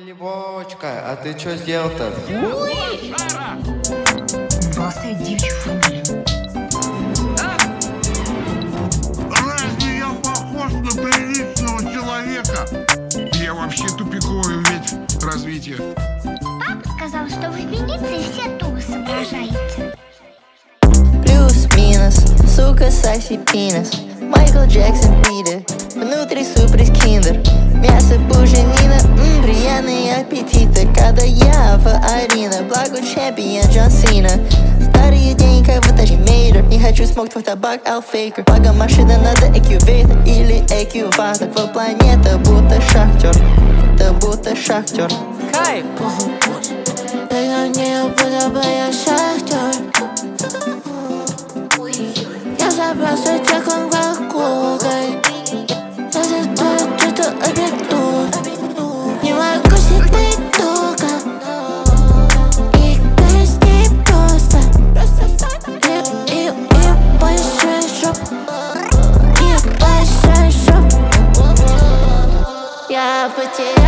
Вовочка, а ты что сделал-то? Бросай девичью фамилию. Разве я похож на приличного человека? Я вообще тупиковый ведь развитие. Папа сказал, что вы в Венеции все тупо соображаете. Плюс-минус, сука, соси пинос. Майкл Джексон пидор, внутри сюрприз киндер. Мясо буженина, приятные аппетиты. Когда я в арене, благо чемпион Джон Сина. Старые деньги, как будто мейдер. Не хочу смог твой табак, алфейкер. Благо машина надо экювейтер или экюватор. Твой планета будто шахтер, да будто шахтер. Кайф! Бега не буду, я шахтер. Я забросаю тех, как кукой. Я застою, что-то обрету. Не могу сидеть долго. И каждый просто. И большой шоп. И большой шоп. Я потерял.